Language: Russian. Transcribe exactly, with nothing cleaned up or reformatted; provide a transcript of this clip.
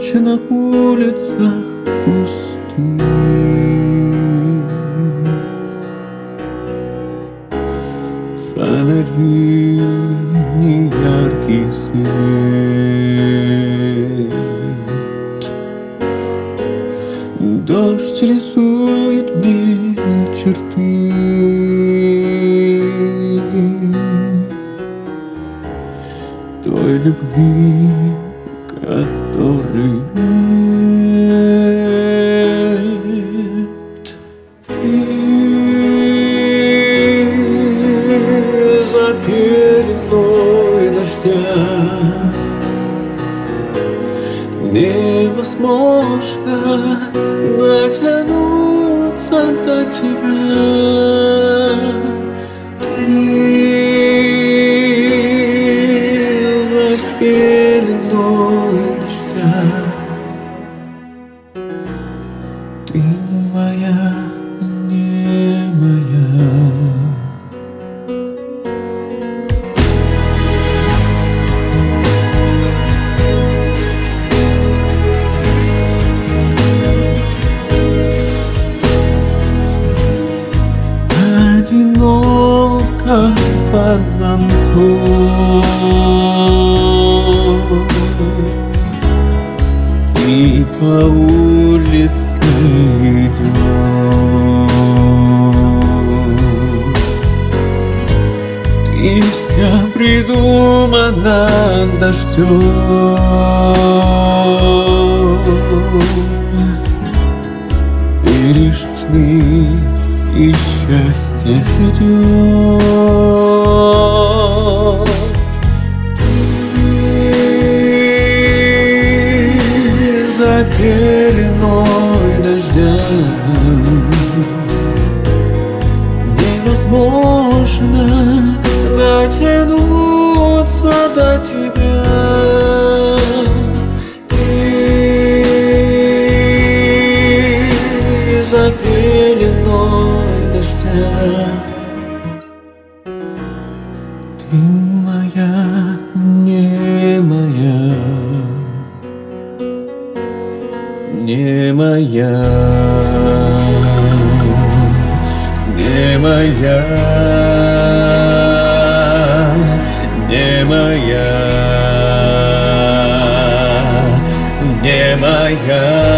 Ночь на улицах пустых, фонари неяркий свет. Дождь рисует мне черты той любви, которой нет. Ты за пеленой дождя, невозможно дотянуться до тебя. Ты за пеленой дождя, ты моя, не моя. Одиноко под зонтом и по улице идёшь. Ты вся придумана дождём, и лишь в сны и счастье ждёшь. Ты за пеленой дождя, невозможно дотянуться до тебя. Ты за пеленой дождя, ты моя, не моя, не моя, не моя, не моя, не моя.